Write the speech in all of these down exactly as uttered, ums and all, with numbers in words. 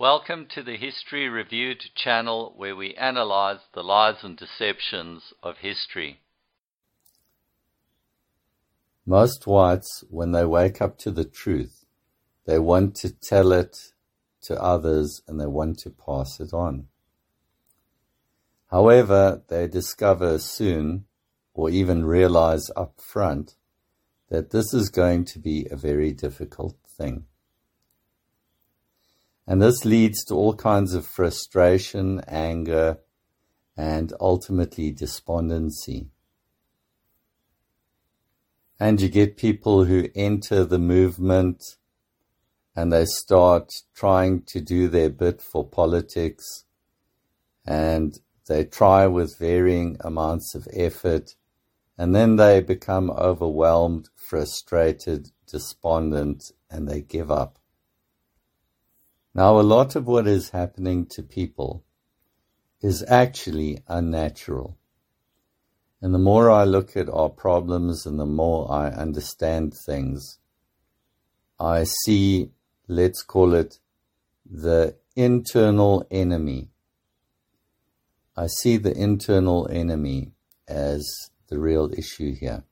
Welcome to the History Reviewed channel, where we analyze the lies and deceptions of history. Most whites, when they wake up to the truth, they want to tell it to others and they want to pass it on. However, they discover soon, or even realize up front, that this is going to be a very difficult thing. And this leads to all kinds of frustration, anger, and ultimately despondency. And you get people who enter the movement and they start trying to do their bit for politics, and they try with varying amounts of effort, and then they become overwhelmed, frustrated, despondent, and they give up. Now, a lot of what is happening to people is actually unnatural. And the more I look at our problems and the more I understand things, I see, let's call it, the internal enemy. I see the internal enemy as the real issue here.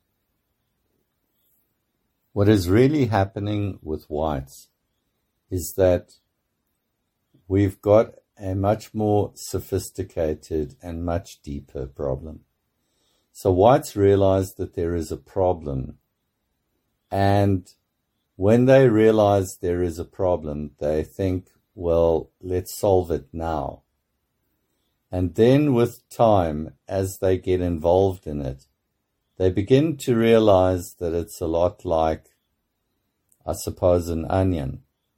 What is really happening with whites is that we've got a much more sophisticated and much deeper problem. So whites realize that there is a problem, and when they realize there is a problem, they think, well, let's solve it now. And then with time, as they get involved in it, they begin to realize that it's a lot like, I suppose, an onion.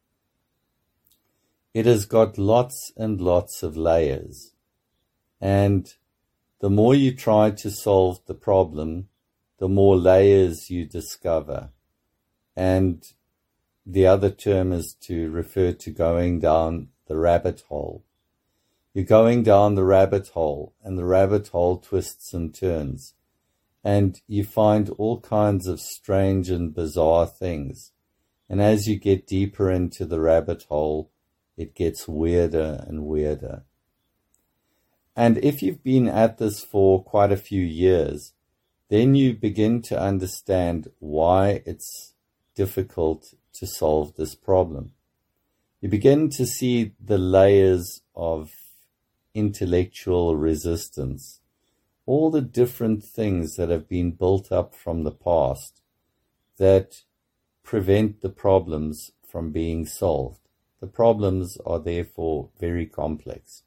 It has got lots and lots of layers, and the more you try to solve the problem, the more layers you discover. And the other term is to refer to going down the rabbit hole. You're going down the rabbit hole, and the rabbit hole twists and turns, and you find all kinds of strange and bizarre things. And as you get deeper into the rabbit hole, it gets weirder and weirder. And if you've been at this for quite a few years, then you begin to understand why it's difficult to solve this problem. You begin to see the layers of intellectual resistance, all the different things that have been built up from the past that prevent the problems from being solved. The problems are therefore very complex.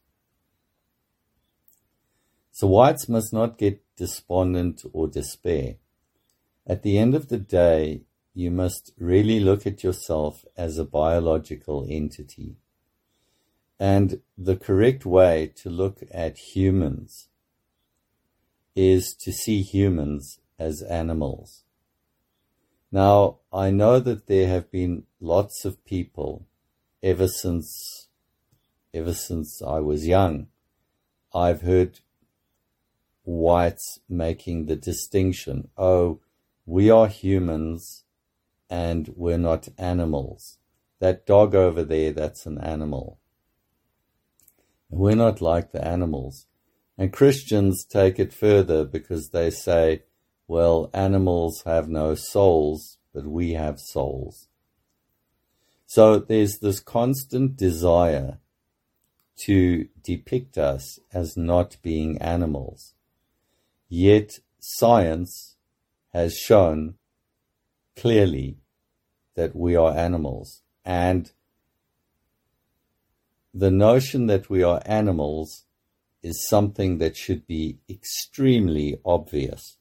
So whites must not get despondent or despair. At the end of the day, you must really look at yourself as a biological entity. And the correct way to look at humans is to see humans as animals. Now, I know that there have been lots of people ever since, ever since I was young. I've heard whites making the distinction, oh, we are humans and we're not animals. That dog over there, that's an animal. We're not like the animals. And Christians take it further because they say, well, animals have no souls, but we have souls. So there's this constant desire to depict us as not being animals. Yet science has shown clearly that we are animals. And the notion that we are animals is something that should be extremely obvious.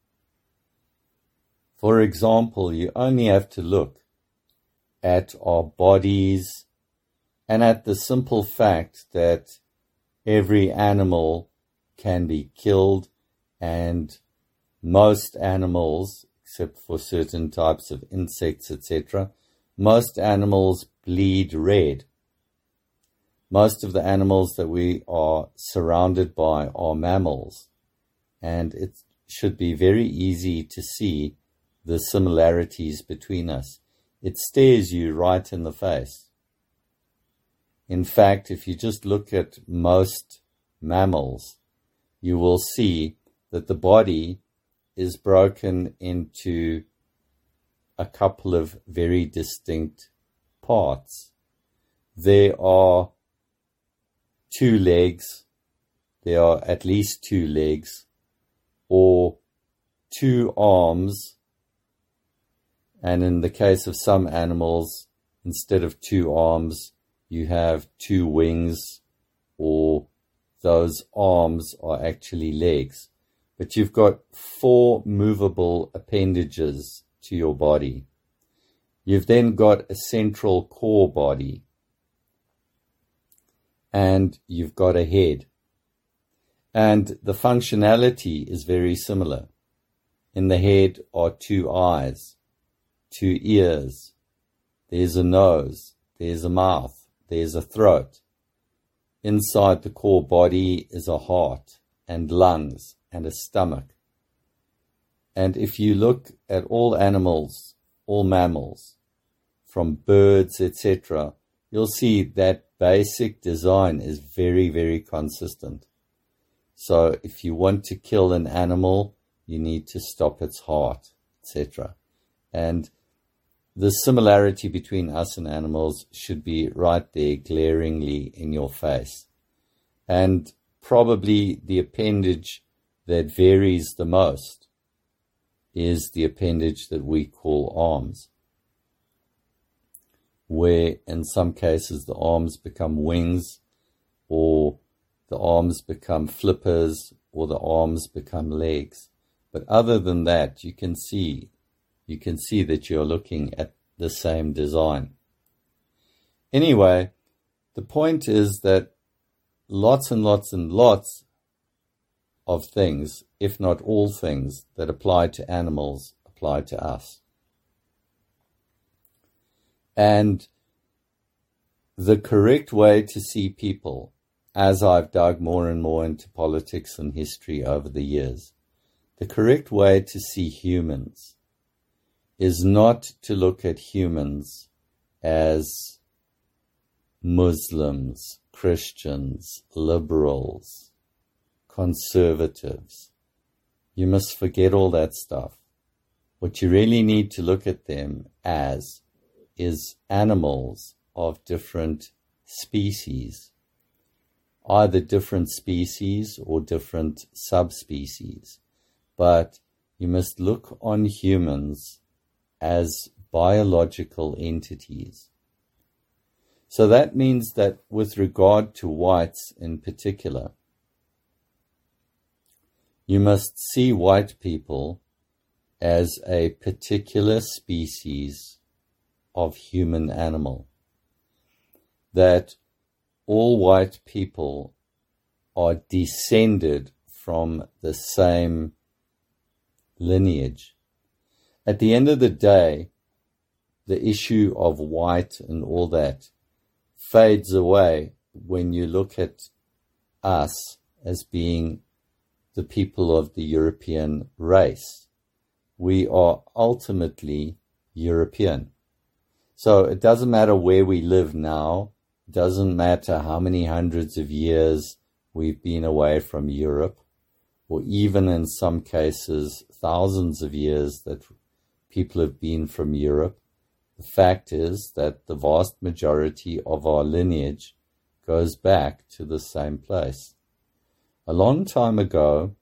For example, you only have to look at our bodies and at the simple fact that every animal can be killed, and most animals, except for certain types of insects, et cetera, most animals bleed red. Most of the animals that we are surrounded by are mammals, and it should be very easy to see the similarities between us. It stares you right in the face. In fact, if you just look at most mammals, you will see that the body is broken into a couple of very distinct parts. There are two legs, there are at least two legs, or two arms, and in the case of some animals, instead of two arms, you have two wings, or those arms are actually legs. But you've got four movable appendages to your body. You've then got a central core body, and you've got a head. And the functionality is very similar. In the head are two eyes, two ears, there's a nose, there's a mouth, there's a throat. Inside the core body is a heart and lungs and a stomach. And if you look at all animals, all mammals, from birds, et cetera, you'll see that basic design is very, very consistent. So if you want to kill an animal, you need to stop its heart, et cetera. And the similarity between us and animals should be right there glaringly in your face. And probably the appendage that varies the most is the appendage that we call arms, where in some cases the arms become wings, or the arms become flippers, or the arms become legs. But other than that, you can see, you can see that you're looking at the same design. Anyway, the point is that lots and lots and lots of things, if not all things, that apply to animals apply to us. And the correct way to see people, as I've dug more and more into politics and history over the years, the correct way to see humans is not to look at humans as Muslims, Christians, liberals, conservatives. You must forget all that stuff. What you really need to look at them as is animals of different species, either different species or different subspecies. But you must look on humans as biological entities. So that means that with regard to whites in particular, you must see white people as a particular species of human animal. That all white people are descended from the same lineage. At the end of the day, the issue of white and all that fades away when you look at us as being the people of the European race. We are ultimately European. So it doesn't matter where we live now, it doesn't matter how many hundreds of years we've been away from Europe, or even in some cases thousands of years that people have been from Europe. The fact is that the vast majority of our lineage goes back to the same place. A long time ago,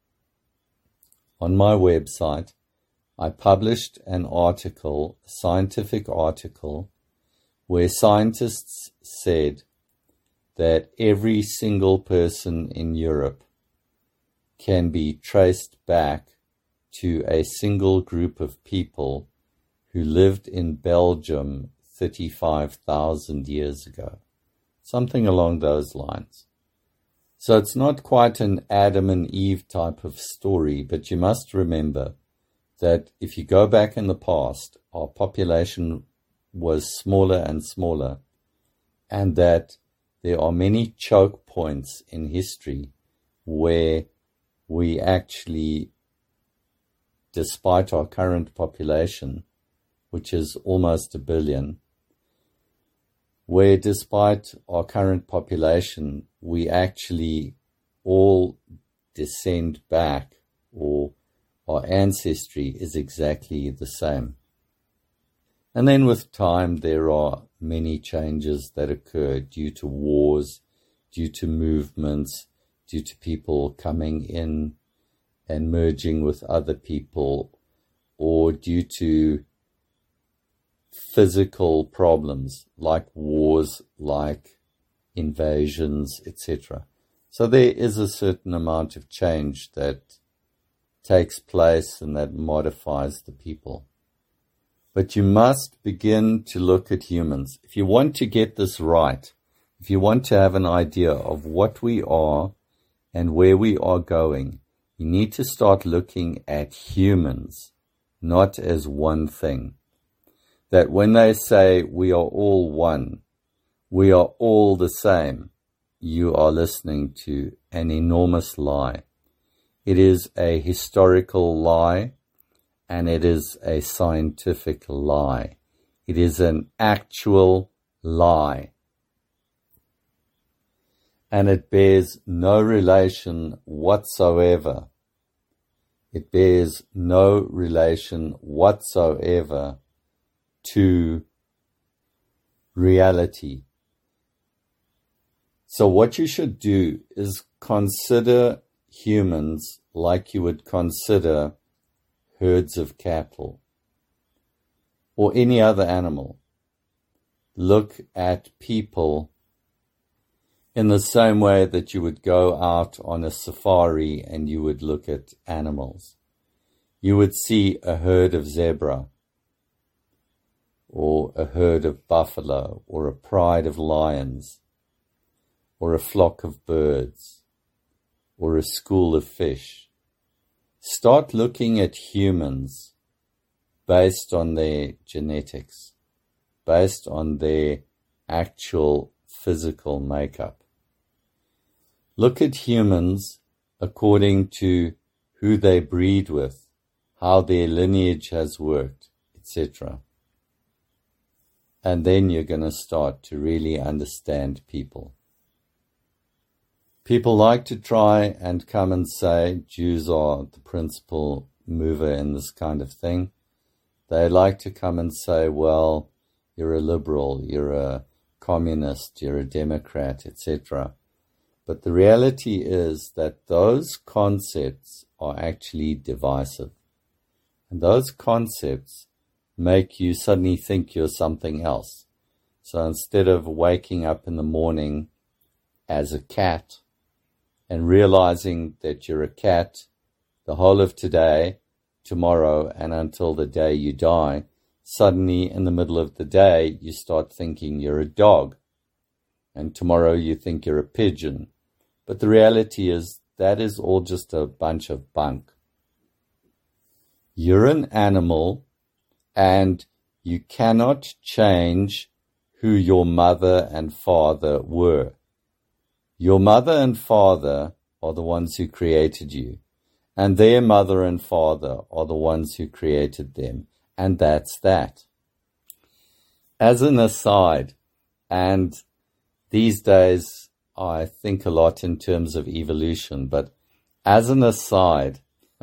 on my website, I published an article, a scientific article, where scientists said that every single person in Europe can be traced back to a single group of people who lived in Belgium thirty-five thousand years ago. Something along those lines. So it's not quite an Adam and Eve type of story, but you must remember that if you go back in the past, our population was smaller and smaller, and that there are many choke points in history where we actually, despite our current population, which is almost a billion, where despite our current population, we actually all descend back, or our ancestry is exactly the same. And then with time, there are many changes that occur due to wars, due to movements, due to people coming in and merging with other people, or due to physical problems like wars, like invasions, et cetera. So there is a certain amount of change that takes place and that modifies the people. But you must begin to look at humans. If you want to get this right, if you want to have an idea of what we are and where we are going, you need to start looking at humans, not as one thing. That when they say we are all one, we are all the same, you are listening to an enormous lie. It is a historical lie, and it is a scientific lie. It is an actual lie. And it bears no relation whatsoever. It bears no relation whatsoever to reality. So what you should do is consider humans like you would consider herds of cattle or any other animal. Look at people in the same way that you would go out on a safari and you would look at animals. You would see a herd of zebra, or a herd of buffalo, or a pride of lions, or a flock of birds, or a school of fish. Start looking at humans based on their genetics, based on their actual physical makeup. Look at humans according to who they breed with, how their lineage has worked, et cetera. And then you're going to start to really understand people. People like to try and come and say Jews are the principal mover in this kind of thing. They like to come and say, well, you're a liberal, you're a communist, you're a Democrat, et cetera. But the reality is that those concepts are actually divisive. And those concepts make you suddenly think you're something else. So instead of waking up in the morning as a cat and realizing that you're a cat the whole of today, tomorrow, and until the day you die, suddenly in the middle of the day you start thinking you're a dog, and tomorrow you think you're a pigeon. But the reality is that is all just a bunch of bunk. You're an animal, and you cannot change who your mother and father were. Your mother and father are the ones who created you, and their mother and father are the ones who created them, and that's that. As an aside, and these days I think a lot in terms of evolution, but as an aside,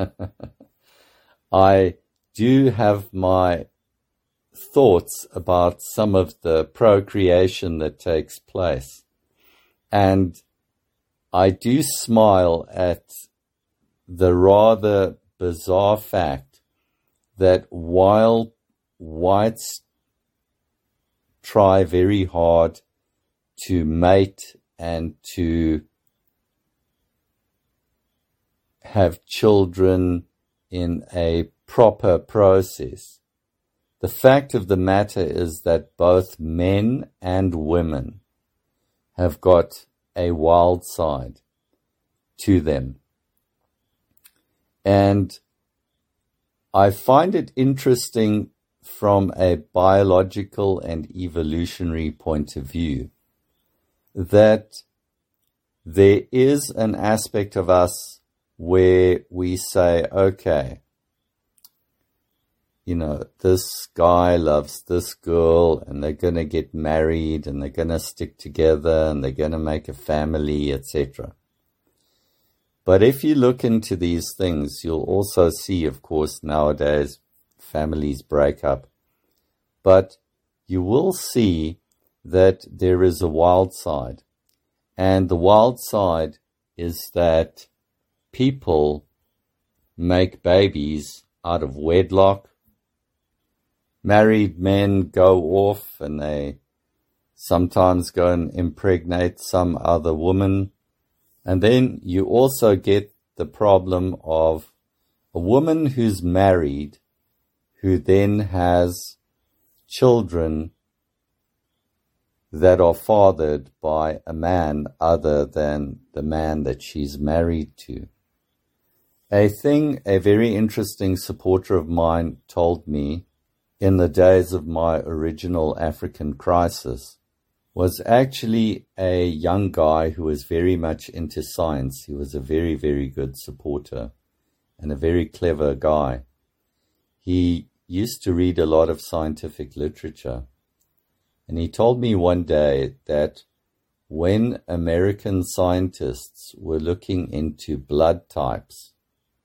I do have my thoughts about some of the procreation that takes place. And I do smile at the rather bizarre fact that while whites try very hard to mate and to have children in a proper process, the fact of the matter is that both men and women have got a wild side to them. And I find it interesting from a biological and evolutionary point of view that there is an aspect of us where we say, okay, you know, this guy loves this girl and they're going to get married and they're going to stick together and they're going to make a family, et cetera. But if you look into these things, you'll also see, of course, nowadays families break up. But you will see that there is a wild side. And the wild side is that people make babies out of wedlock. Married men go off and they sometimes go and impregnate some other woman. And then you also get the problem of a woman who's married who then has children that are fathered by a man other than the man that she's married to. A thing a very interesting supporter of mine told me in the days of my original African crisis was actually a young guy who was very much into science. He was a very, very good supporter and a very clever guy. He used to read a lot of scientific literature. And he told me one day that when American scientists were looking into blood types,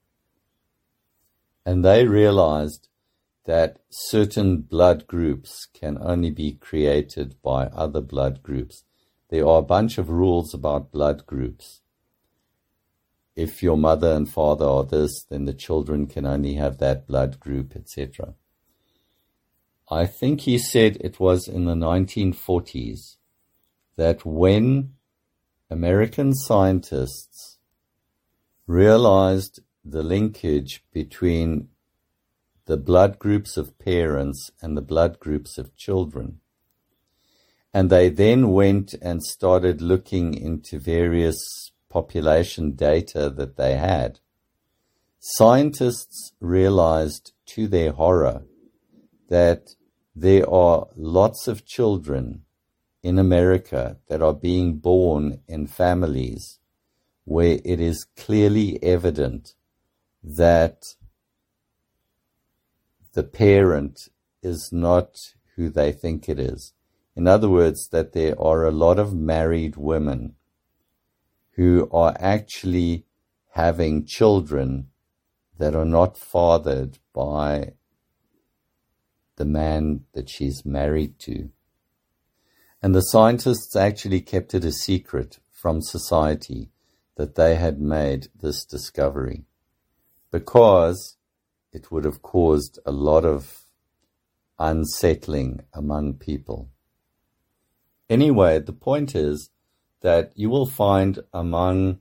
and they realized that certain blood groups can only be created by other blood groups. There are a bunch of rules about blood groups. If your mother and father are this, then the children can only have that blood group, et cetera. I think he said it was in the nineteen forties that when American scientists realized the linkage between the blood groups of parents and the blood groups of children, and they then went and started looking into various population data that they had, scientists realized to their horror that there are lots of children in America that are being born in families where it is clearly evident that the parent is not who they think it is. In other words, that there are a lot of married women who are actually having children that are not fathered by the man that she's married to. And the scientists actually kept it a secret from society that they had made this discovery, because it would have caused a lot of unsettling among people. Anyway, the point is that you will find among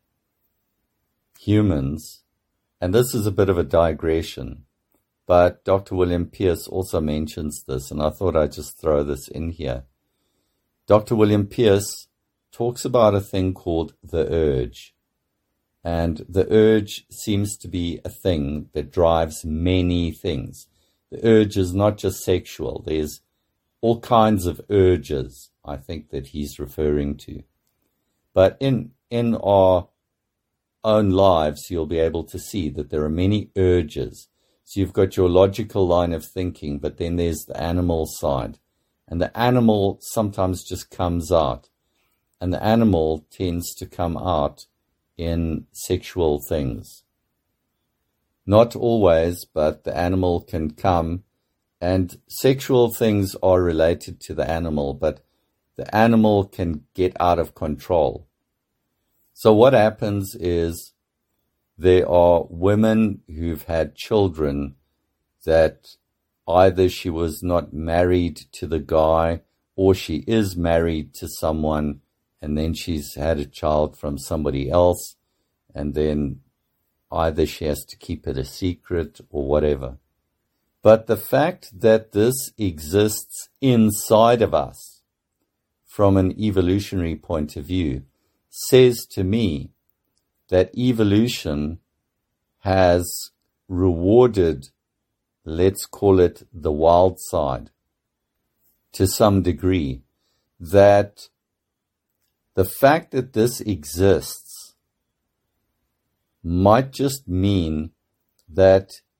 humans, and this is a bit of a digression, but Doctor William Pierce also mentions this, and I thought I'd just throw this in here. Doctor William Pierce talks about a thing called the urge. And the urge seems to be a thing that drives many things. The urge is not just sexual. There's all kinds of urges, I think, that he's referring to. But in, in our own lives, you'll be able to see that there are many urges. So you've got your logical line of thinking, but then there's the animal side. And the animal sometimes just comes out. And the animal tends to come out in sexual things. Not always, but the animal can come. And sexual things are related to the animal, but the animal can get out of control. So what happens is there are women who've had children that either she was not married to the guy or she is married to someone and then she's had a child from somebody else, and then either she has to keep it a secret or whatever. But the fact that this exists inside of us from an evolutionary point of view says to me that evolution has rewarded, let's call it the wild side, to some degree, that the fact that this exists might just mean that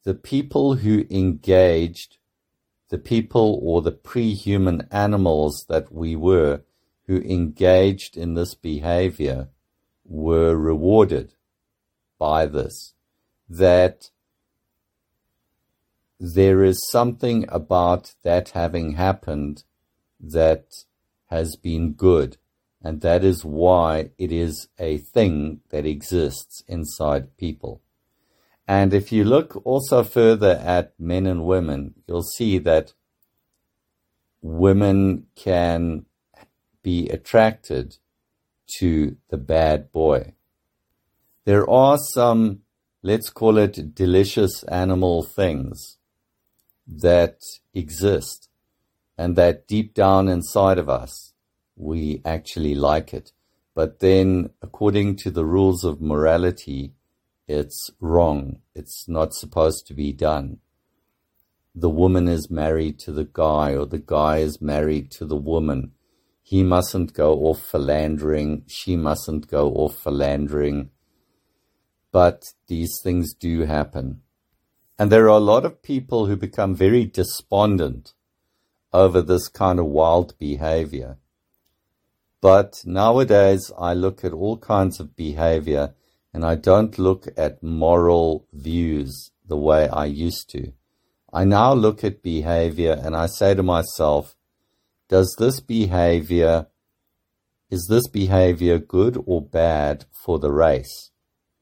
the people who engaged, the people or the pre-human animals that we were, who engaged in this behavior, were rewarded by this. That there is something about that having happened that has been good, and that is why it is a thing that exists inside people. And if you look also further at men and women, you'll see that women can be attracted to the bad boy. There are some, let's call it delicious animal things that exist, and that deep down inside of us, we actually like it. But then, according to the rules of morality, it's wrong. It's not supposed to be done. The woman is married to the guy, or the guy is married to the woman. He mustn't go off philandering. She mustn't go off philandering. But these things do happen. And there are a lot of people who become very despondent over this kind of wild behavior. But nowadays, I look at all kinds of behavior, and I don't look at moral views the way I used to. I now look at behavior and I say to myself, does this behavior, is this behavior good or bad for the race?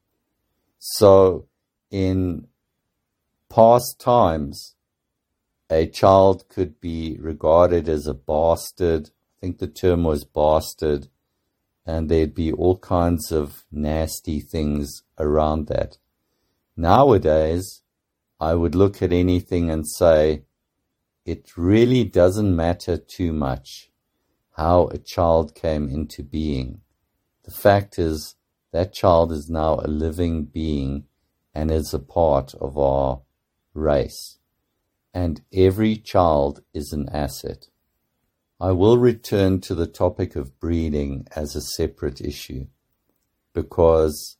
So, in past times, a child could be regarded as a bastard. I think the term was bastard, and there'd be all kinds of nasty things around that. Nowadays, I would look at anything and say, it really doesn't matter too much how a child came into being. The fact is, that child is now a living being and is a part of our race. And every child is an asset. I will return to the topic of breeding as a separate issue, because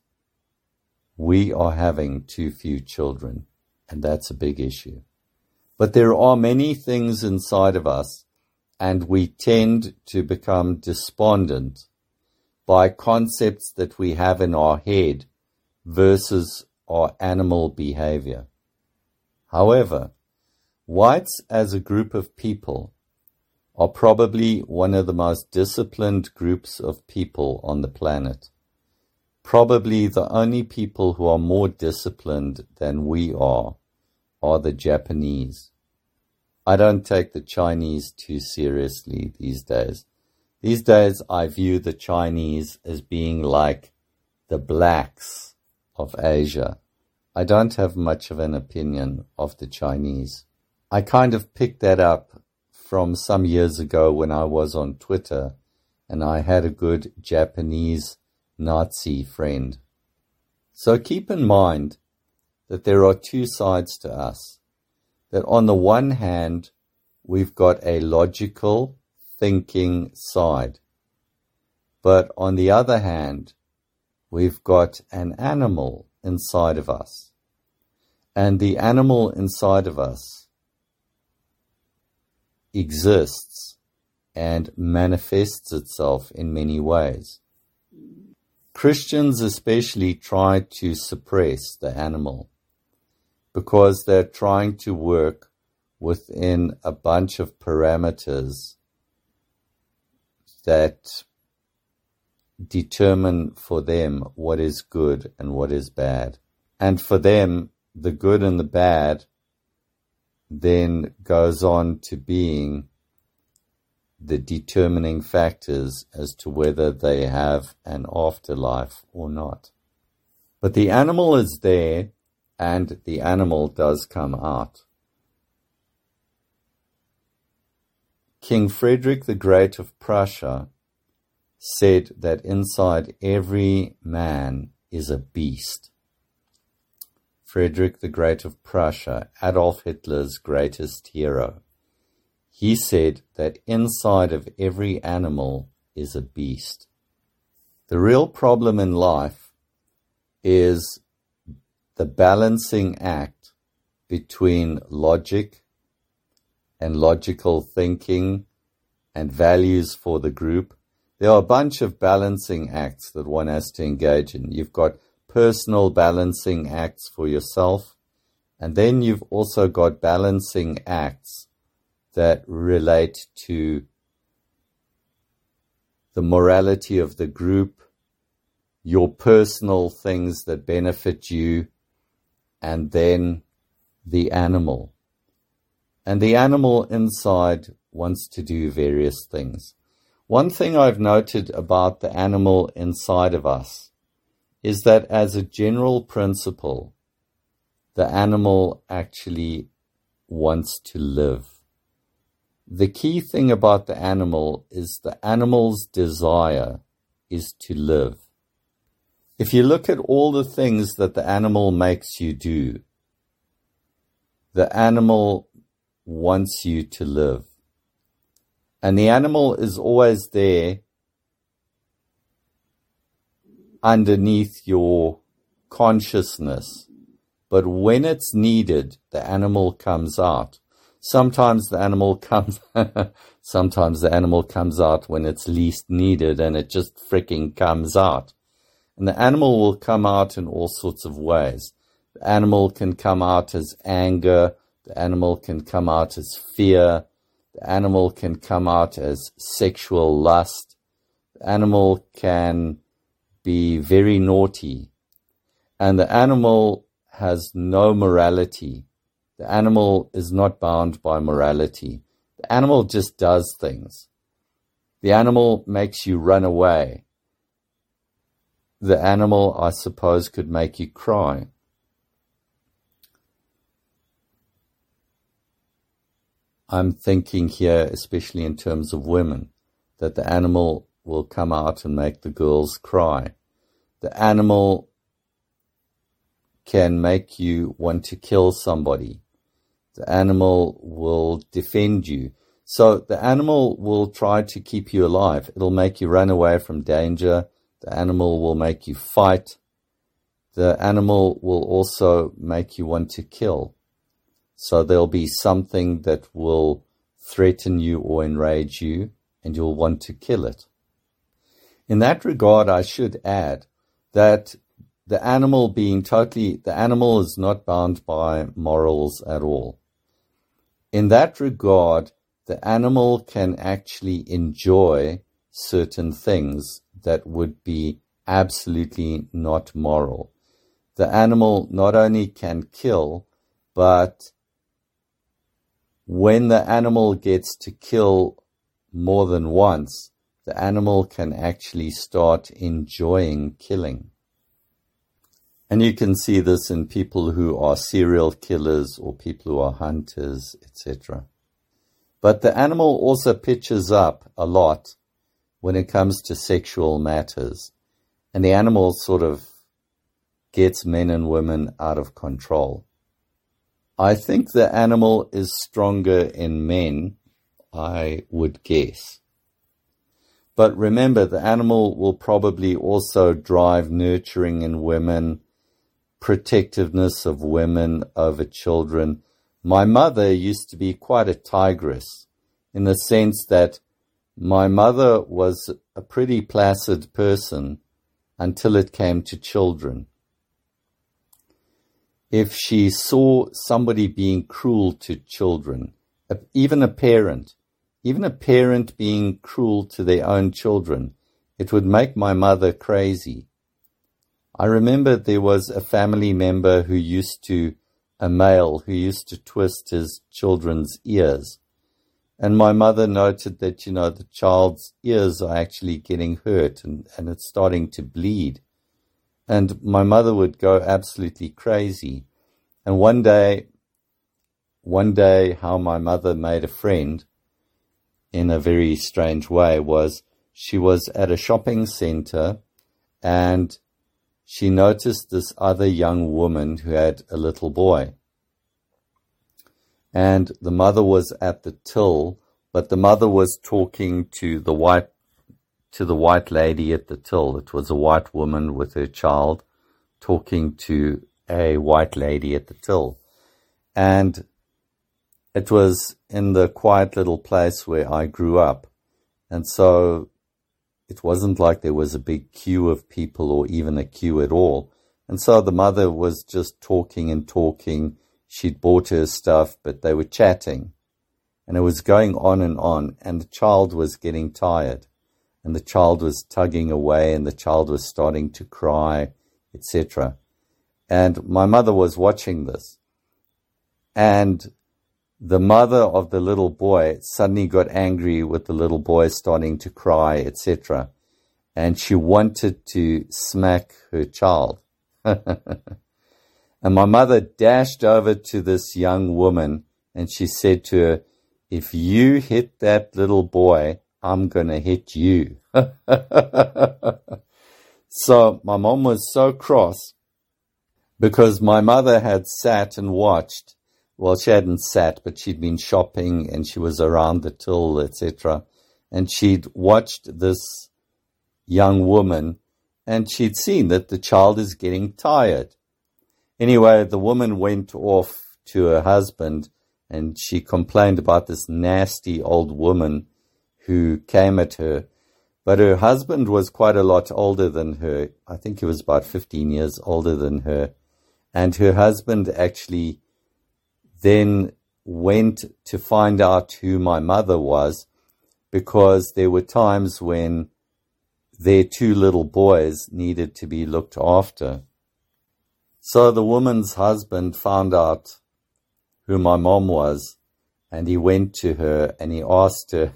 we are having too few children, and that's a big issue. But there are many things inside of us, and we tend to become despondent by concepts that we have in our head versus our animal behavior. However, whites as a group of people are probably one of the most disciplined groups of people on the planet. Probably the only people who are more disciplined than we are are the Japanese. I don't take the Chinese too seriously these days. These days I view the Chinese as being like the blacks of Asia. I don't have much of an opinion of the Chinese. I kind of picked that up from some years ago when I was on Twitter, and I had a good Japanese Nazi friend. So keep in mind that there are two sides to us. That on the one hand, we've got a logical, thinking side. But on the other hand, we've got an animal inside of us. And the animal inside of us exists and manifests itself in many ways. Christians especially try to suppress the animal because they're trying to work within a bunch of parameters that determine for them what is good and what is bad. And for them, the good and the bad then goes on to being the determining factors as to whether they have an afterlife or not. But the animal is there, and the animal does come out. King Frederick the Great of Prussia said that inside every man is a beast. Frederick the Great of Prussia, Adolf Hitler's greatest hero, he said that inside of every animal is a beast. The real problem in life is the balancing act between logic and logical thinking and values for the group. There are a bunch of balancing acts that one has to engage in. You've got personal balancing acts for yourself, and then you've also got balancing acts that relate to the morality of the group, your personal things that benefit you, and then the animal. And the animal inside wants to do various things. One thing I've noted about the animal inside of us is that as a general principle, the animal actually wants to live. The key thing about the animal is the animal's desire is to live. If you look at all the things that the animal makes you do, the animal wants you to live. And the animal is always there underneath your consciousness. But when it's needed, the animal comes out. Sometimes the animal comes, sometimes the animal comes out when it's least needed, and it just freaking comes out. And the animal will come out in all sorts of ways. The animal can come out as anger. The animal can come out as fear. The animal can come out as sexual lust. The animal can be very naughty. And the animal has no morality. The animal is not bound by morality. The animal just does things. The animal makes you run away. The animal, I suppose, could make you cry. I'm thinking here, especially in terms of women, that the animal will come out and make the girls cry. The animal can make you want to kill somebody. The animal will defend you. So the animal will try to keep you alive. It'll make you run away from danger. The animal will make you fight. The animal will also make you want to kill. So there'll be something that will threaten you or enrage you, and you'll want to kill it. In that regard, I should add that the animal being totally, the animal is not bound by morals at all. In that regard, the animal can actually enjoy certain things that would be absolutely not moral. The animal not only can kill, but when the animal gets to kill more than once, the animal can actually start enjoying killing. And you can see this in people who are serial killers or people who are hunters, et cetera. But the animal also pitches up a lot when it comes to sexual matters. And the animal sort of gets men and women out of control. I think the animal is stronger in men, I would guess. But remember, the animal will probably also drive nurturing in women, protectiveness of women over children. My mother used to be quite a tigress, in the sense that my mother was a pretty placid person until it came to children. If she saw somebody being cruel to children, even a parent, even a parent being cruel to their own children, it would make my mother crazy. I remember there was a family member who used to, a male, who used to twist his children's ears. And my mother noted that, you know, the child's ears are actually getting hurt and, and it's starting to bleed. And my mother would go absolutely crazy. And one day, one day how my mother made a friend in a very strange way was she was at a shopping center and she noticed this other young woman who had a little boy. And the mother was at the till, but the mother was talking to the white to the white lady at the till. It was a white woman with her child talking to a white lady at the till. And it was in the quiet little place where I grew up. And so it wasn't like there was a big queue of people or even a queue at all. And so the mother was just talking and talking. She'd bought her stuff, but they were chatting. And it was going on and on. And the child was getting tired. And the child was tugging away, and the child was starting to cry, et cetera. And my mother was watching this. And the mother of the little boy suddenly got angry with the little boy starting to cry, et cetera. And she wanted to smack her child. And my mother dashed over to this young woman and she said to her, "If you hit that little boy, I'm going to hit you." So my mom was so cross because my mother had sat and watched. Well, she hadn't sat, but she'd been shopping and she was around the till, et cetera. And she'd watched this young woman and she'd seen that the child is getting tired. Anyway, the woman went off to her husband and she complained about this nasty old woman who came at her. But her husband was quite a lot older than her. I think he was about fifteen years older than her. And her husband actually then went to find out who my mother was, because there were times when their two little boys needed to be looked after. So the woman's husband found out who my mom was, and he went to her and he asked her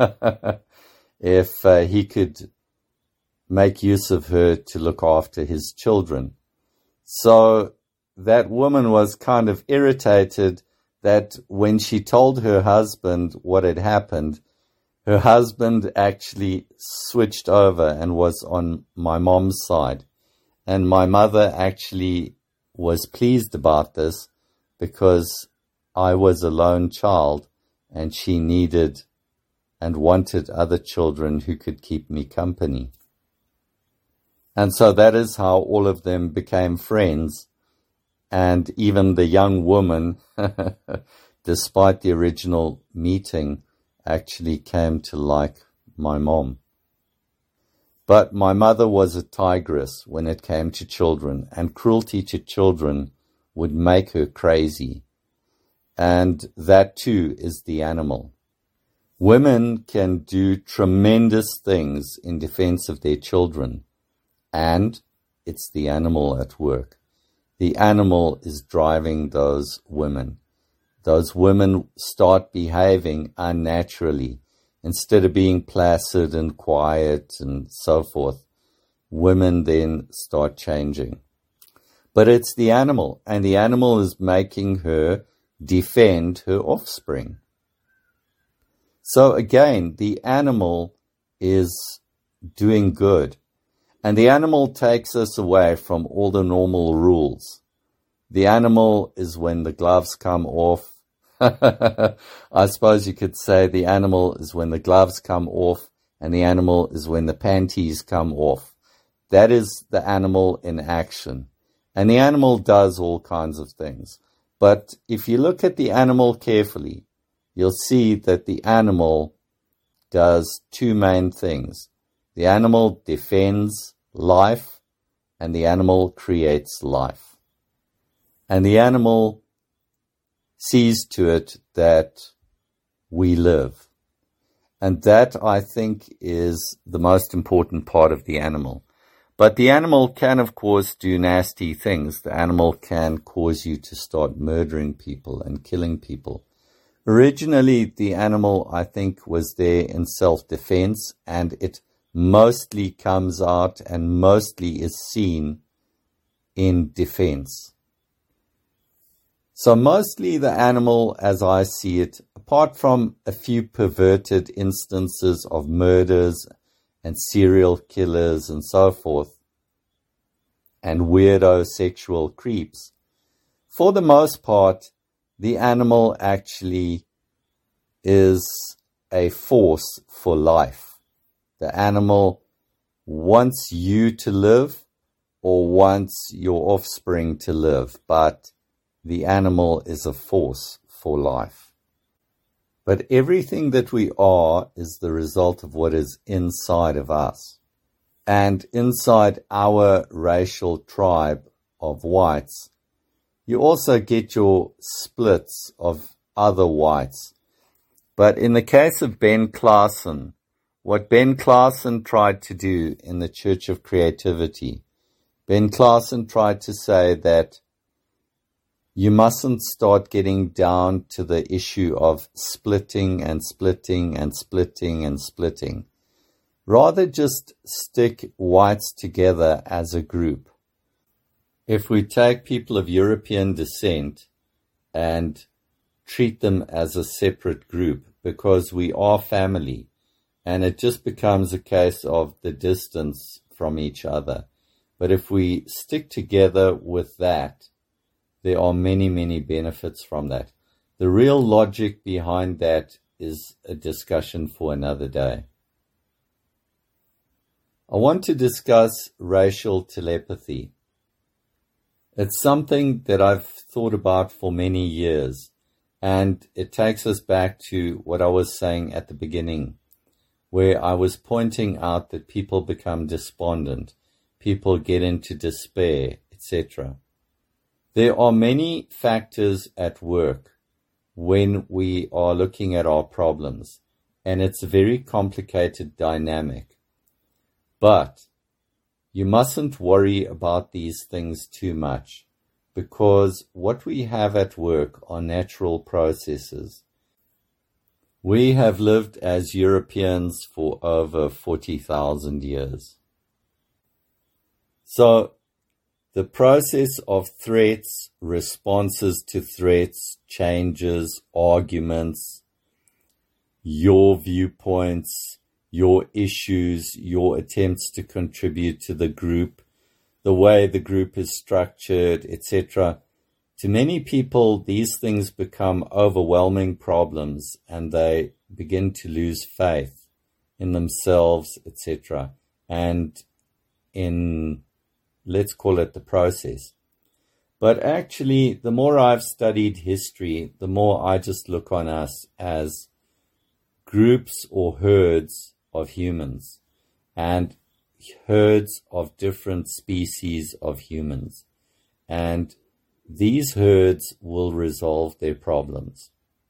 if uh, he could make use of her to look after his children. So that woman was kind of irritated that when she told her husband what had happened, her husband actually switched over and was on my mom's side. And my mother actually was pleased about this because I was a lone child and she needed and wanted other children who could keep me company. And so that is how all of them became friends. And even the young woman, despite the original meeting, actually came to like my mom. But my mother was a tigress when it came to children, and cruelty to children would make her crazy. And that too is the animal. Women can do tremendous things in defense of their children, and it's the animal at work. The animal is driving those women. Those women start behaving unnaturally. Instead of being placid and quiet and so forth, women then start changing. But it's the animal, and the animal is making her defend her offspring. So again, the animal is doing good. And the animal takes us away from all the normal rules. The animal is when the gloves come off. I suppose you could say the animal is when the gloves come off, and the animal is when the panties come off. That is the animal in action. And the animal does all kinds of things. But if you look at the animal carefully, you'll see that the animal does two main things. The animal defends life, and the animal creates life. And the animal sees to it that we live. And that, I think, is the most important part of the animal. But the animal can, of course, do nasty things. The animal can cause you to start murdering people and killing people. Originally, the animal, I think, was there in self-defense, and it mostly comes out and mostly is seen in defense. So mostly the animal, as I see it, apart from a few perverted instances of murders and serial killers and so forth, and weirdo sexual creeps, for the most part, the animal actually is a force for life. The animal wants you to live or wants your offspring to live, but the animal is a force for life. But everything that we are is the result of what is inside of us. And inside our racial tribe of whites, you also get your splits of other whites. But in the case of Ben Klassen, what Ben Klassen tried to do in the Church of Creativity, Ben Klassen tried to say that you mustn't start getting down to the issue of splitting and splitting and splitting and splitting. Rather just stick whites together as a group. If we take people of European descent and treat them as a separate group, because we are family, and it just becomes a case of the distance from each other. But if we stick together with that, there are many, many benefits from that. The real logic behind that is a discussion for another day. I want to discuss racial telepathy. It's something that I've thought about for many years, and it takes us back to what I was saying at the beginning, where I was pointing out that people become despondent, people get into despair, et cetera. There are many factors at work when we are looking at our problems, and it's a very complicated dynamic. But you mustn't worry about these things too much, because what we have at work are natural processes. We have lived as Europeans for over forty thousand years. So the process of threats, responses to threats, changes, arguments, your viewpoints, your issues, your attempts to contribute to the group, the way the group is structured, et cetera. To many people, these things become overwhelming problems and they begin to lose faith in themselves, et cetera, and in, let's call it the process. But actually, the more I've studied history, the more I just look on us as groups or herds of humans and herds of different species of humans. And these herds will resolve their problems.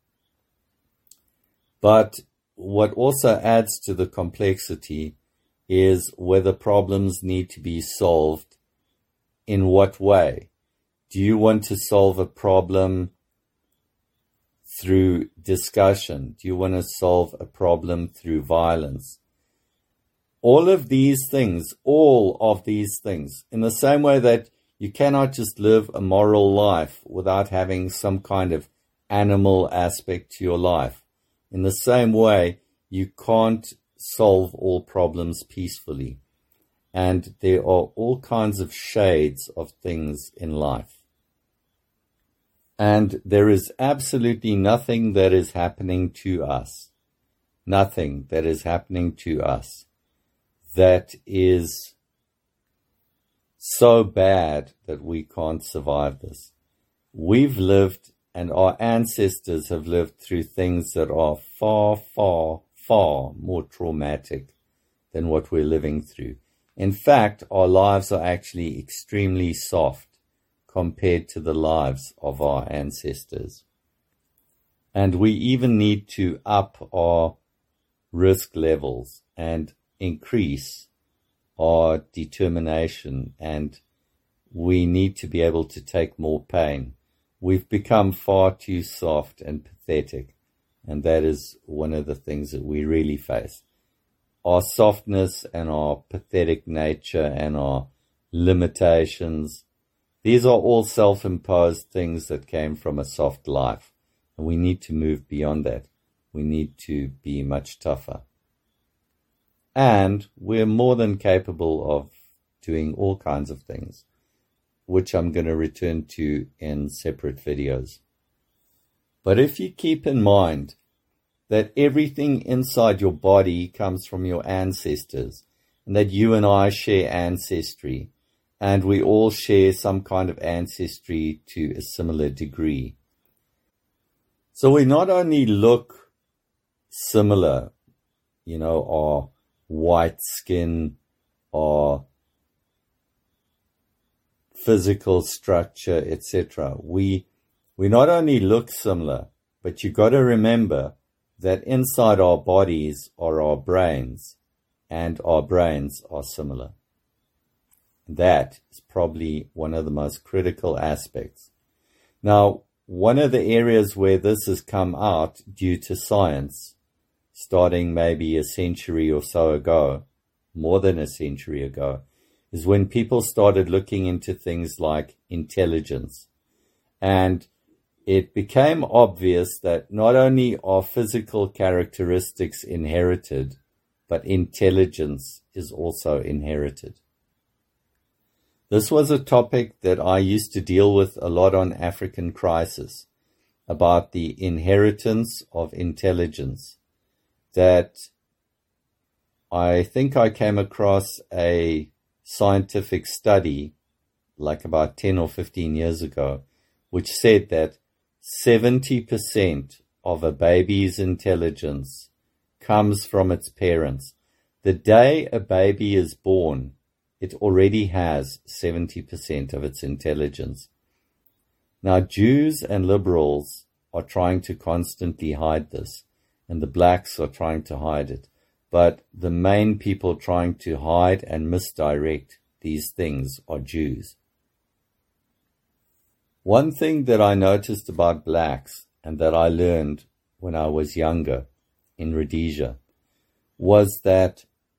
But what also adds to the complexity is whether problems need to be solved in what way. Do you want to solve a problem through discussion? Do you want to solve a problem through violence? All of these things, all of these things, in the same way that you cannot just live a moral life without having some kind of animal aspect to your life. In the same way, you can't solve all problems peacefully. And there are all kinds of shades of things in life. And there is absolutely nothing that is happening to us, nothing that is happening to us that is so bad that we can't survive this. We've lived, and our ancestors have lived through things that are far, far, far more traumatic than what we're living through. In fact, our lives are actually extremely soft compared to the lives of our ancestors. And we even need to up our risk levels and increase our determination, and we need to be able to take more pain. We've become far too soft and pathetic, and that is one of the things that we really face. Our softness and our pathetic nature and our limitations, these are all self-imposed things that came from a soft life, and we need to move beyond that. We need to be much tougher. And we're more than capable of doing all kinds of things, which I'm going to return to in separate videos. But if you keep in mind that everything inside your body comes from your ancestors, and that you and I share ancestry, and we all share some kind of ancestry to a similar degree. So we not only look similar, you know, our white skin, our physical structure, et cetera. We we not only look similar, but you got to remember that inside our bodies are our brains, and our brains are similar. That is probably one of the most critical aspects. Now, one of the areas where this has come out due to science, starting maybe a century or so ago, more than a century ago, is when people started looking into things like intelligence. And it became obvious that not only are physical characteristics inherited, but intelligence is also inherited. This was a topic that I used to deal with a lot on African Crisis, about the inheritance of intelligence, that I think I came across a scientific study like about ten or fifteen years ago, which said that seventy percent of a baby's intelligence comes from its parents. The day a baby is born, it already has seventy percent of its intelligence. Now, Jews and liberals are trying to constantly hide this, and the blacks are trying to hide it. But the main people trying to hide and misdirect these things are Jews. One thing that I noticed about blacks, and that I learned when I was younger in Rhodesia, was that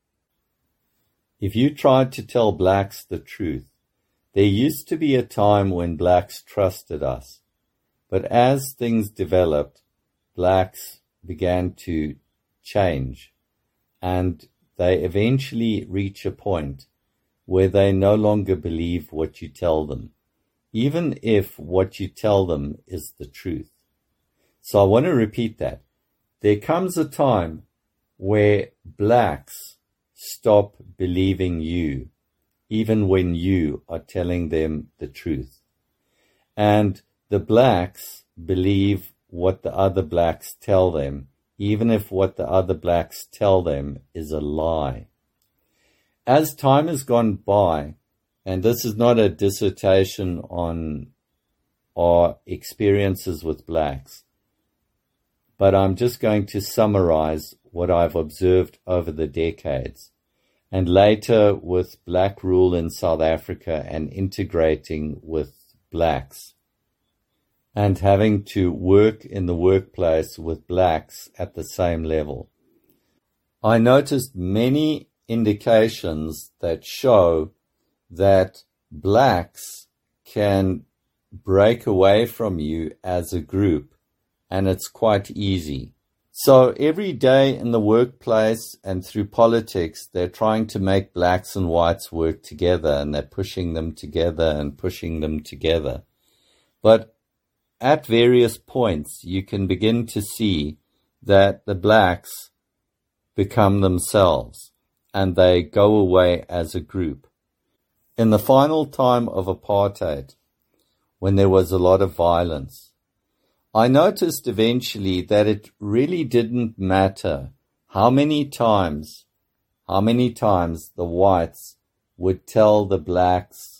if you tried to tell blacks the truth, there used to be a time when blacks trusted us. But as things developed, blacks began to change, and they eventually reach a point where they no longer believe what you tell them, even if what you tell them is the truth. So I want to repeat that. There comes a time where blacks stop believing you, even when you are telling them the truth. And the blacks believe what the other blacks tell them, even if what the other blacks tell them is a lie. As time has gone by, and this is not a dissertation on our experiences with blacks, but I'm just going to summarize what I've observed over the decades, and later with black rule in South Africa and integrating with blacks, and having to work in the workplace with blacks at the same level. I noticed many indications that show that blacks can break away from you as a group, and it's quite easy. So every day in the workplace and through politics, they're trying to make blacks and whites work together, and they're pushing them together and pushing them together. But at various points, you can begin to see that the blacks become themselves, and they go away as a group. In the final time of apartheid, when there was a lot of violence, I noticed eventually that it really didn't matter how many times, how many times the whites would tell the blacks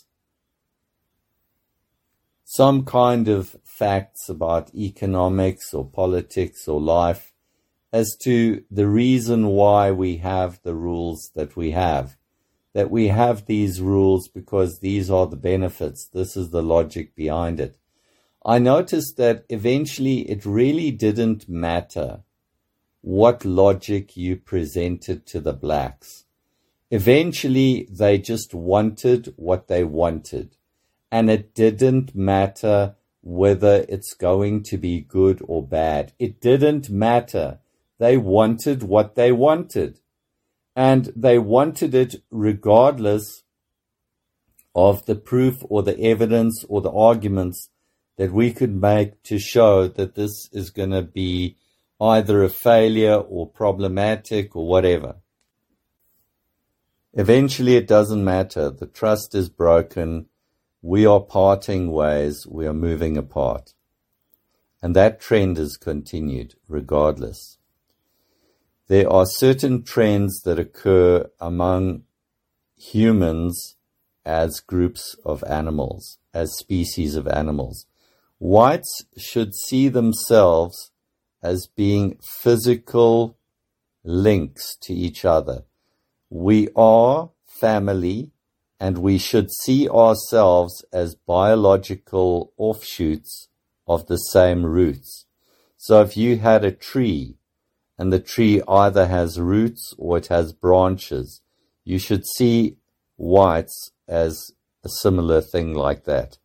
some kind of facts about economics or politics or life as to the reason why we have the rules that we have. That we have these rules because these are the benefits. This is the logic behind it. I noticed that eventually it really didn't matter what logic you presented to the blacks. Eventually they just wanted what they wanted. And it didn't matter whether it's going to be good or bad. It didn't matter. They wanted what they wanted. And they wanted it regardless of the proof or the evidence or the arguments that we could make to show that this is going to be either a failure or problematic or whatever. Eventually it doesn't matter. The trust is broken. We are parting ways. We are moving apart. And that trend is continued regardless. There are certain trends that occur among humans as groups of animals, as species of animals. Whites should see themselves as being physical links to each other. We are family, and we should see ourselves as biological offshoots of the same roots. So if you had a tree, and the tree either has roots or it has branches, you should see whites as a similar thing like that.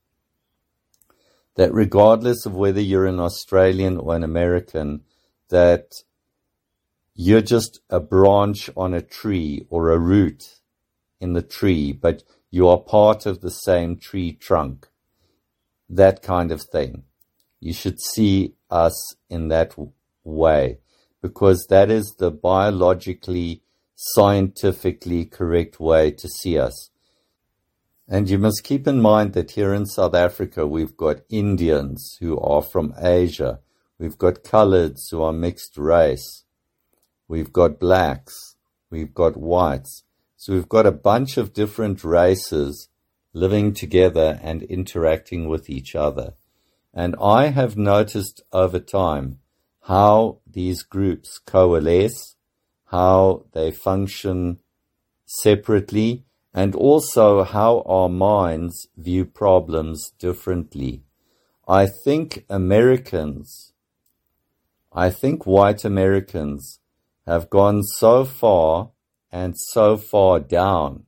That regardless of whether you're an Australian or an American, that you're just a branch on a tree or a root in the tree, but you are part of the same tree trunk. That kind of thing. You should see us in that way, because that is the biologically, scientifically correct way to see us. And you must keep in mind that here in South Africa, we've got Indians who are from Asia. We've got coloreds who are mixed race. We've got blacks. We've got whites. So we've got a bunch of different races living together and interacting with each other. And I have noticed over time how these groups coalesce, how they function separately, and also how our minds view problems differently. I think Americans, I think white Americans have gone so far and so far down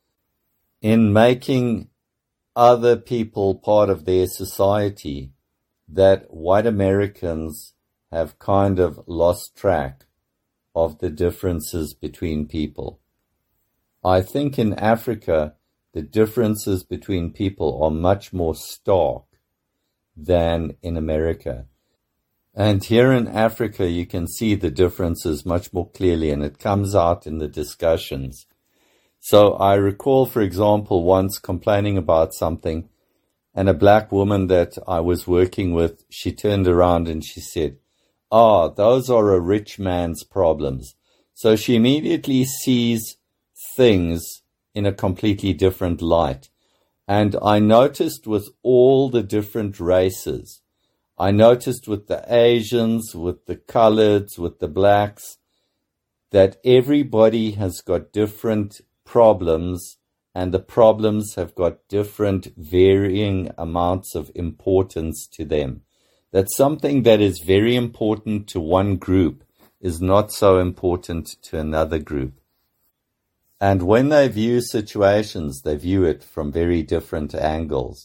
in making other people part of their society that white Americans have kind of lost track of the differences between people. I think in Africa, the differences between people are much more stark than in America. And here in Africa, you can see the differences much more clearly, and it comes out in the discussions. So I recall, for example, once complaining about something, and a black woman that I was working with, she turned around and she said, "Ah, those are a rich man's problems." So she immediately sees things in a completely different light. And I noticed with all the different races, I noticed with the Asians, with the coloreds, with the blacks, that everybody has got different problems, and the problems have got different varying amounts of importance to them. That something that is very important to one group is not so important to another group. And when they view situations, they view it from very different angles.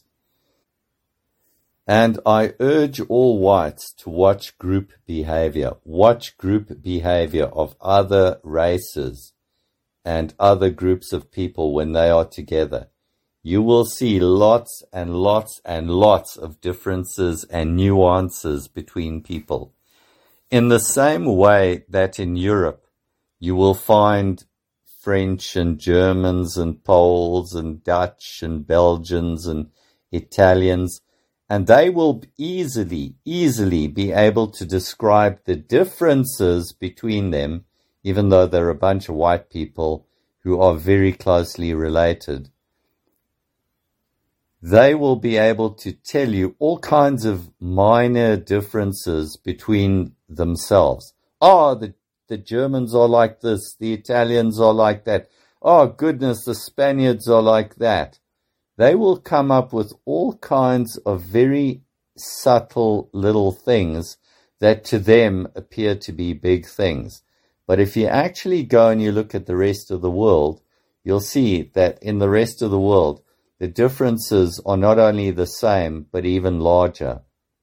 And I urge all whites to watch group behavior. Watch group behavior of other races and other groups of people when they are together. You will see lots and lots and lots of differences and nuances between people. In the same way that in Europe, you will find French and Germans and Poles and Dutch and Belgians and Italians, and they will easily, easily be able to describe the differences between them, even though they're a bunch of white people who are very closely related. They will be able to tell you all kinds of minor differences between themselves. Oh, the The Germans are like this, the Italians are like that. Oh, goodness, the Spaniards are like that. They will come up with all kinds of very subtle little things that to them appear to be big things. But if you actually go and you look at the rest of the world, you'll see that in the rest of the world, the differences are not only the same, but even larger.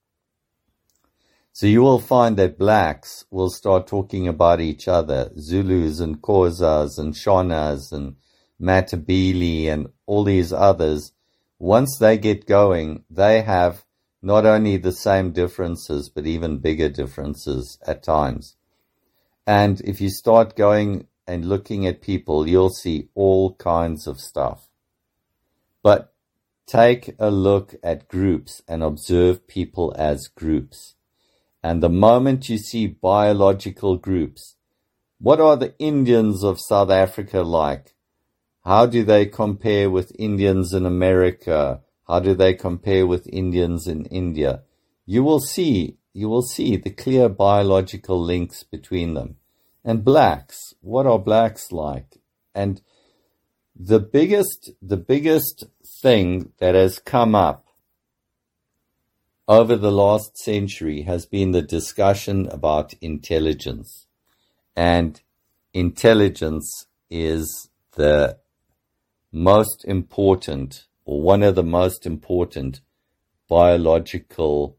So you will find that blacks will start talking about each other, Zulus and Xhosas and Shonas and Matabele and all these others. Once they get going, they have not only the same differences, but even bigger differences at times. And if you start going and looking at people, you'll see all kinds of stuff. But take a look at groups and observe people as groups. And the moment you see biological groups, what are the Indians of South Africa like? How do they compare with Indians in America? How do they compare with Indians in India? You will see, you will see the clear biological links between them. And blacks, what are blacks like? And the biggest, the biggest thing that has come up over the last century has been the discussion about intelligence. And intelligence is the most important, or one of the most important biological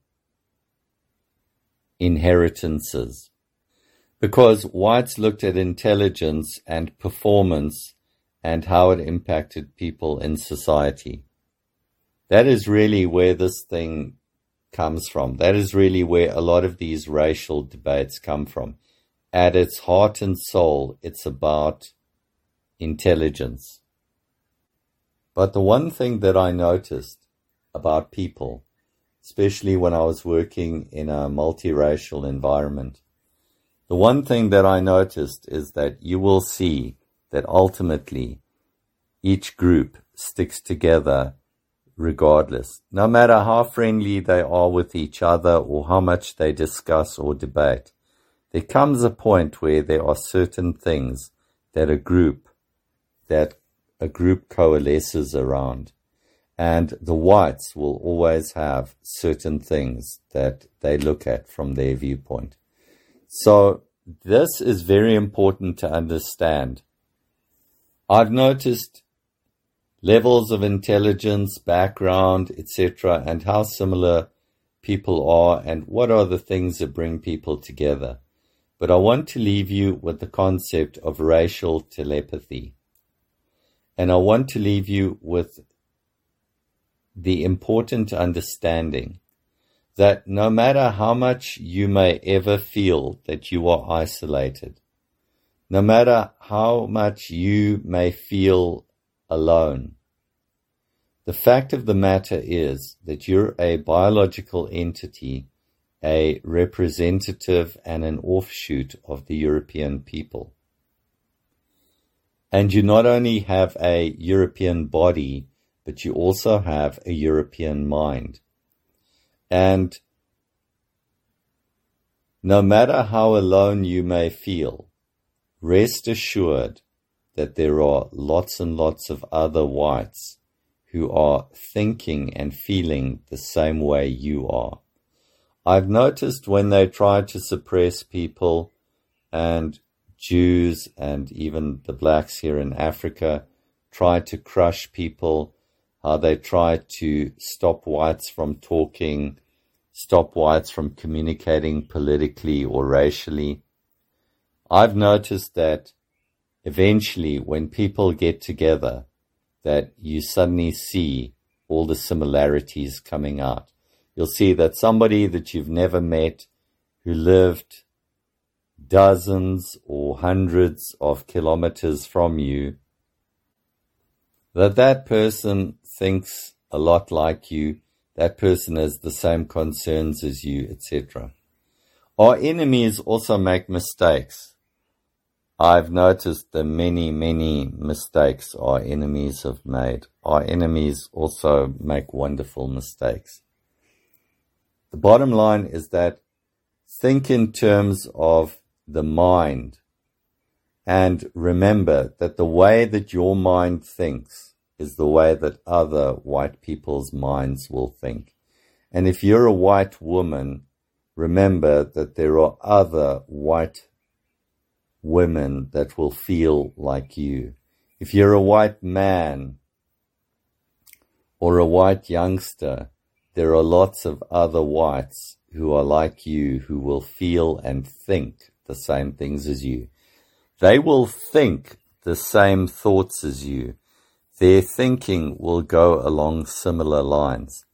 inheritances. Because whites looked at intelligence and performance and how it impacted people in society. That is really where this thing comes from. That is really where a lot of these racial debates come from. At its heart and soul, it's about intelligence. But the one thing that I noticed about people, especially when I was working in a multiracial environment, the one thing that I noticed is that you will see that ultimately each group sticks together regardless. No matter how friendly they are with each other or how much they discuss or debate, there comes a point where there are certain things that a group, that a group coalesces around. And the whites will always have certain things that they look at from their viewpoint. So this is very important to understand. I've noticed levels of intelligence, background, et cetera, and how similar people are and what are the things that bring people together. But I want to leave you with the concept of racial telepathy. And I want to leave you with the important understanding that no matter how much you may ever feel that you are isolated, no matter how much you may feel alone, the fact of the matter is that you're a biological entity, a representative and an offshoot of the European people. And you not only have a European body, but you also have a European mind. And no matter how alone you may feel, rest assured that there are lots and lots of other whites who are thinking and feeling the same way you are. I've noticed when they try to suppress people, and Jews and even the blacks here in Africa try to crush people, how they try to stop whites from talking, stop whites from communicating politically or racially. I've noticed that eventually when people get together, that you suddenly see all the similarities coming out. You'll see that somebody that you've never met, who lived dozens or hundreds of kilometers from you, that that person thinks a lot like you, that person has the same concerns as you, et cetera. Our enemies also make mistakes. I've noticed the many, many mistakes our enemies have made. Our enemies also make wonderful mistakes. The bottom line is that think in terms of the mind, and remember that the way that your mind thinks is the way that other white people's minds will think. And if you're a white woman, remember that there are other white women that will feel like you. If you're a white man or a white youngster, there are lots of other whites who are like you, who will feel and think the same things as you. They will think the same thoughts as you. Their thinking will go along similar lines.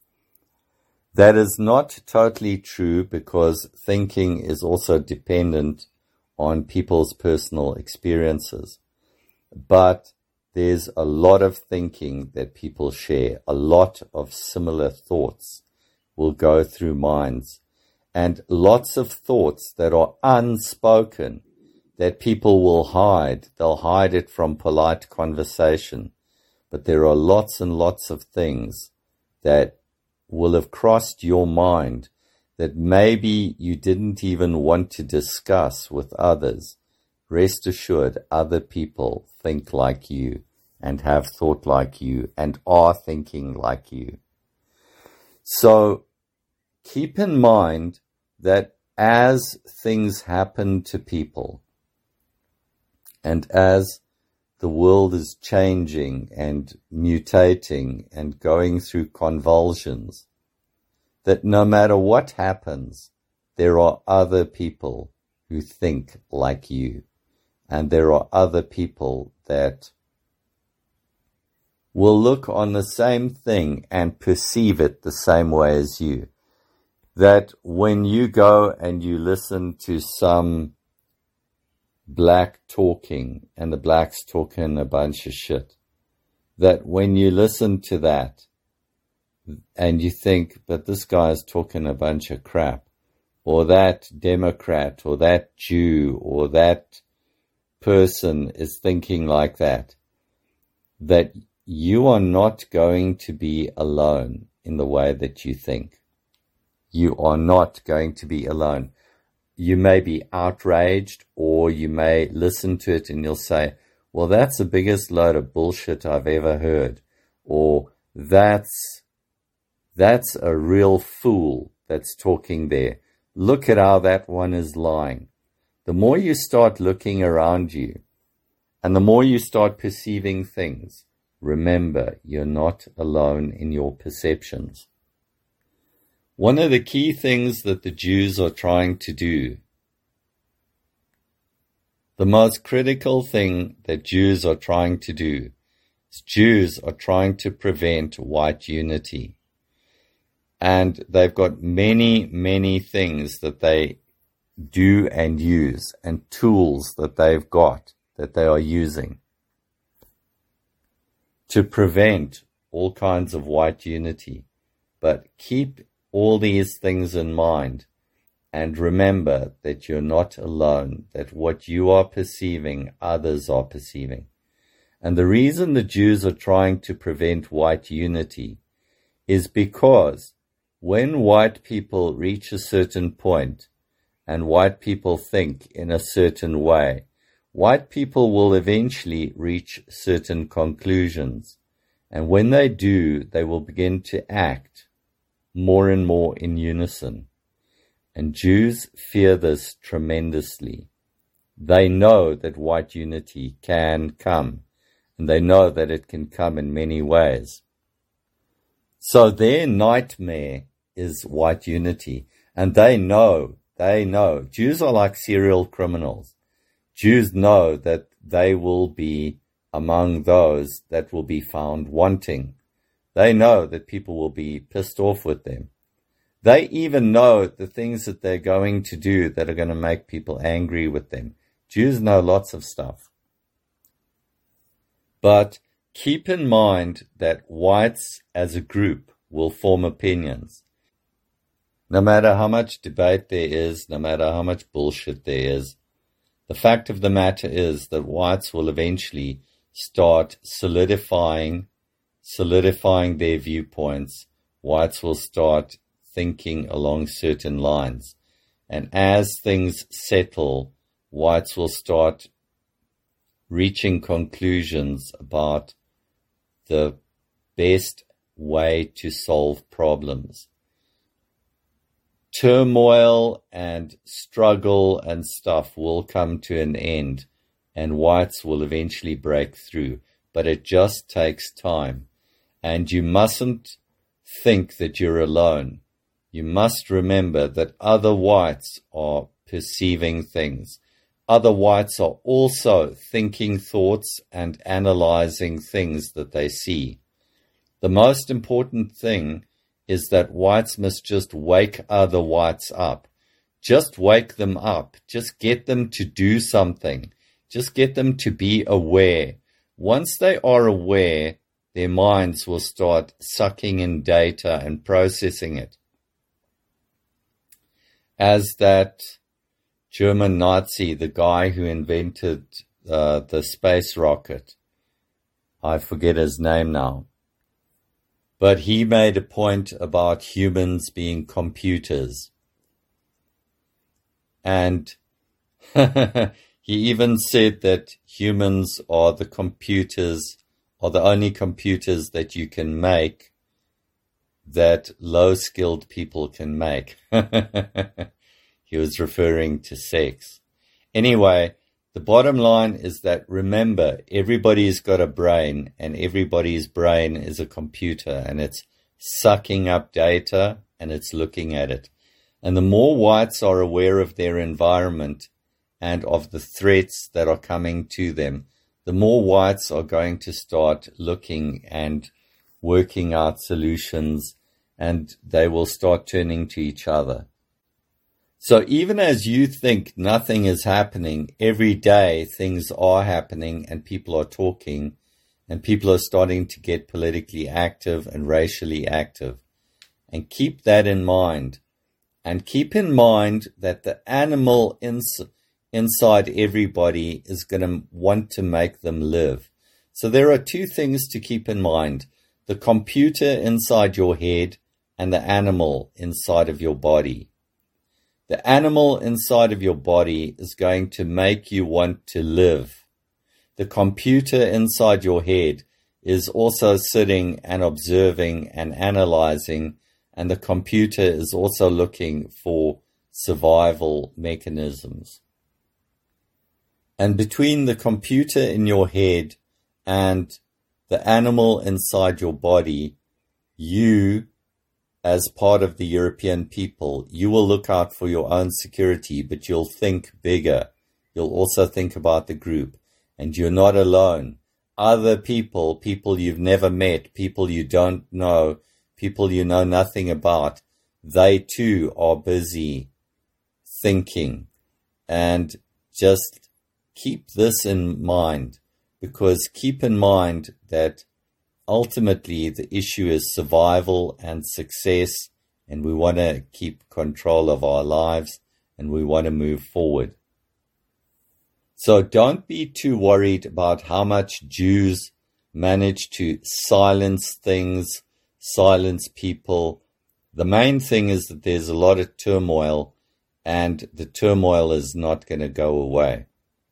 That is not totally true, because thinking is also dependent on people's personal experiences. But there's a lot of thinking that people share. A lot of similar thoughts will go through minds. And lots of thoughts that are unspoken, that people will hide. They'll hide it from polite conversation. But there are lots and lots of things that will have crossed your mind that maybe you didn't even want to discuss with others. Rest assured, other people think like you and have thought like you and are thinking like you. So keep in mind that as things happen to people and as the world is changing and mutating and going through convulsions, that no matter what happens, there are other people who think like you. And there are other people that will look on the same thing and perceive it the same way as you. That when you go and you listen to some black talking, and the blacks talking a bunch of shit, that when you listen to that and you think, but this guy's talking a bunch of crap, or that Democrat, or that Jew, or that person is thinking like that, that you are not going to be alone in the way that you think. You are not going to be alone. You may be outraged, or you may listen to it and you'll say, well, that's the biggest load of bullshit I've ever heard. Or that's, that's a real fool that's talking there. Look at how that one is lying. The more you start looking around you, and the more you start perceiving things, remember, you're not alone in your perceptions. One of the key things that the Jews are trying to do, the most critical thing that Jews are trying to do, is Jews are trying to prevent white unity. And they've got many, many things that they do and use, and tools that they've got that they are using to prevent all kinds of white unity. But keep all these things in mind and remember that you're not alone, that what you are perceiving, others are perceiving. And the reason the Jews are trying to prevent white unity is because when white people reach a certain point and white people think in a certain way, white people will eventually reach certain conclusions. And when they do, they will begin to act more and more in unison. And Jews fear this tremendously. They know that white unity can come, and they know that it can come in many ways. So their nightmare is white unity, and they know, they know. Jews are like serial criminals. Jews know that they will be among those that will be found wanting. They know that people will be pissed off with them. They even know the things that they're going to do that are going to make people angry with them. Jews know lots of stuff. But keep in mind that whites as a group will form opinions. No matter how much debate there is, no matter how much bullshit there is, the fact of the matter is that whites will eventually start solidifying, solidifying their viewpoints. Whites will start thinking along certain lines. And as things settle, whites will start reaching conclusions about the best way to solve problems. Turmoil and struggle and stuff will come to an end, and whites will eventually break through. But it just takes time. And you mustn't think that you're alone. You must remember that other whites are perceiving things. Other whites are also thinking thoughts and analyzing things that they see. The most important thing is that whites must just wake other whites up just wake them up. Just get them to do something. Just get them to be aware. Once they are aware, their minds will start sucking in data and processing it. As that German Nazi, the guy who invented uh, the space rocket, I forget his name now, but he made a point about humans being computers. And he even said that humans are the computers, are the only computers that you can make that low-skilled people can make. He was referring to sex. Anyway, the bottom line is that, remember, everybody's got a brain, and everybody's brain is a computer, and it's sucking up data, and it's looking at it. And the more whites are aware of their environment and of the threats that are coming to them, the more whites are going to start looking and working out solutions, and they will start turning to each other. So even as you think nothing is happening, every day things are happening and people are talking and people are starting to get politically active and racially active. And keep that in mind. And keep in mind that the animal ins- inside everybody is going to want to make them live. So there are two things to keep in mind: the computer inside your head and the animal inside of your body. The animal inside of your body is going to make you want to live. The computer inside your head is also sitting and observing and analyzing, and the computer is also looking for survival mechanisms. And between the computer in your head and the animal inside your body, you, as part of the European people, you will look out for your own security, but you'll think bigger. You'll also think about the group. And you're not alone. Other people, people you've never met, people you don't know, people you know nothing about, they too are busy thinking. And just keep this in mind, because keep in mind that ultimately the issue is survival and success, and we want to keep control of our lives, and we want to move forward. So don't be too worried about how much Jews manage to silence things, silence people. The main thing is that there's a lot of turmoil, and the turmoil is not going to go away.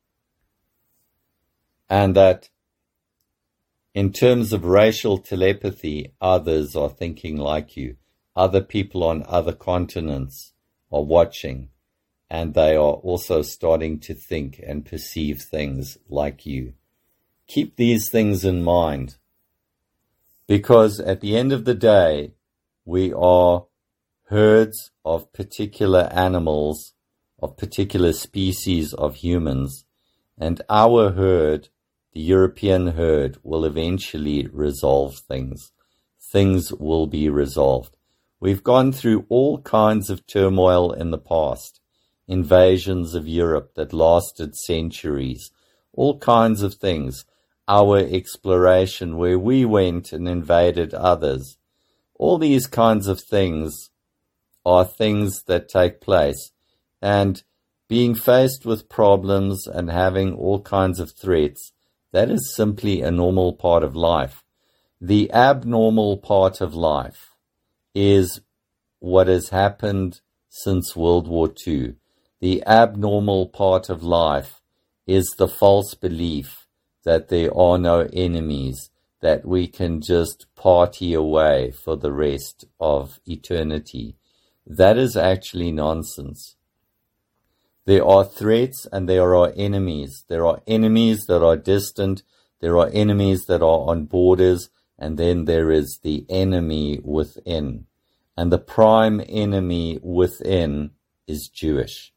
And that in terms of racial telepathy, others are thinking like you. Other people on other continents are watching, and they are also starting to think and perceive things like you. Keep these things in mind, because at the end of the day, we are herds of particular animals, of particular species of humans, and our herd, the European herd, will eventually resolve things. Things will be resolved. We've gone through all kinds of turmoil in the past. Invasions of Europe that lasted centuries. All kinds of things. Our exploration where we went and invaded others. All these kinds of things are things that take place. And being faced with problems and having all kinds of threats, that is simply a normal part of life. The abnormal part of life is what has happened since World War Two. The abnormal part of life is the false belief that there are no enemies, that we can just party away for the rest of eternity. That is actually nonsense. There are threats and there are enemies. There are enemies that are distant. There are enemies that are on borders. And then there is the enemy within. And the prime enemy within is Jewish.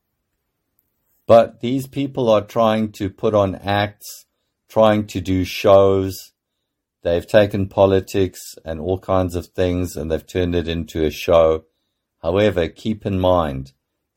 But these people are trying to put on acts, trying to do shows. They've taken politics and all kinds of things and they've turned it into a show. However, keep in mind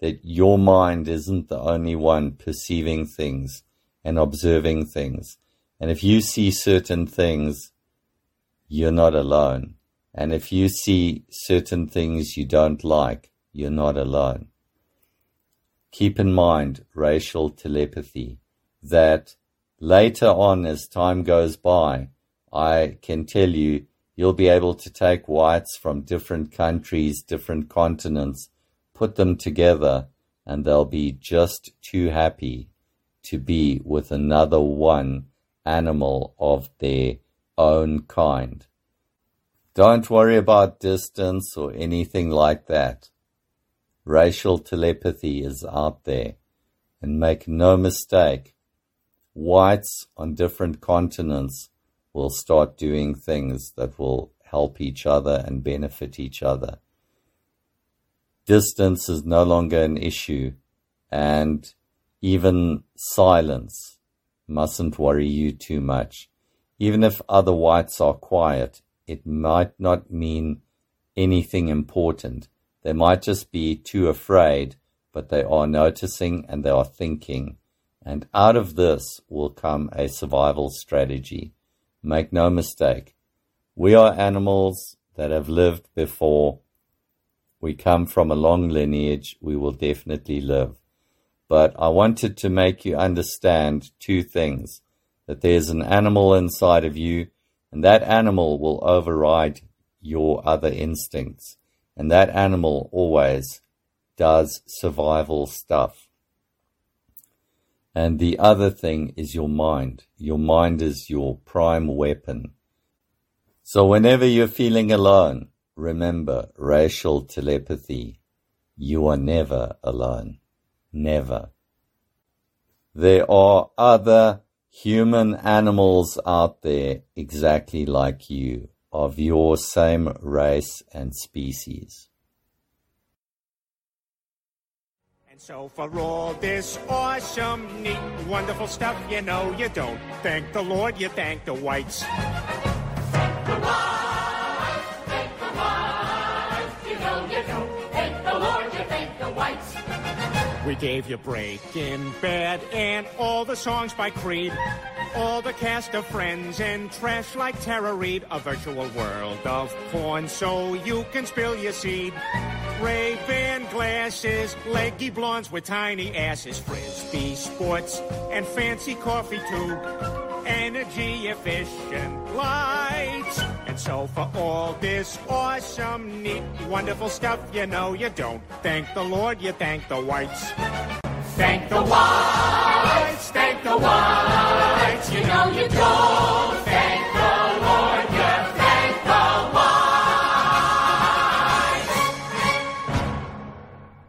that your mind isn't the only one perceiving things and observing things. And if you see certain things, you're not alone. And if you see certain things you don't like, you're not alone. Keep in mind racial telepathy, that later on as time goes by, I can tell you, you'll be able to take whites from different countries, different continents, put them together, and they'll be just too happy to be with another one animal of their own kind. Don't worry about distance or anything like that. Racial telepathy is out there. And make no mistake, whites on different continents will start doing things that will help each other and benefit each other. Distance is no longer an issue, and even silence mustn't worry you too much. Even if other whites are quiet, it might not mean anything important. They might just be too afraid, but they are noticing and they are thinking. And out of this will come a survival strategy. Make no mistake, we are animals that have lived before. We come from a long lineage. We will definitely live. But I wanted to make you understand two things. That there's an animal inside of you, and that animal will override your other instincts. And that animal always does survival stuff. And the other thing is your mind. Your mind is your prime weapon. So whenever you're feeling alone, remember racial telepathy. You are never alone. Never. There are other human animals out there exactly like you, of your same race and species. And so for all this awesome, neat, wonderful stuff, you know you don't thank the Lord, you thank the whites. Thank the whites, thank the whites, you know you don't thank the Lord, you thank the whites. We gave you Breaking Bad and all the songs by Creed, all the cast of Friends and trash like Tara Reid, a virtual world of porn so you can spill your seed. Ray-Ban glasses, leggy blondes with tiny asses, Frisbee sports and fancy coffee too, energy efficient lights. And so for all this awesome, neat, wonderful stuff, you know you don't thank the Lord, you thank the whites. Thank the whites.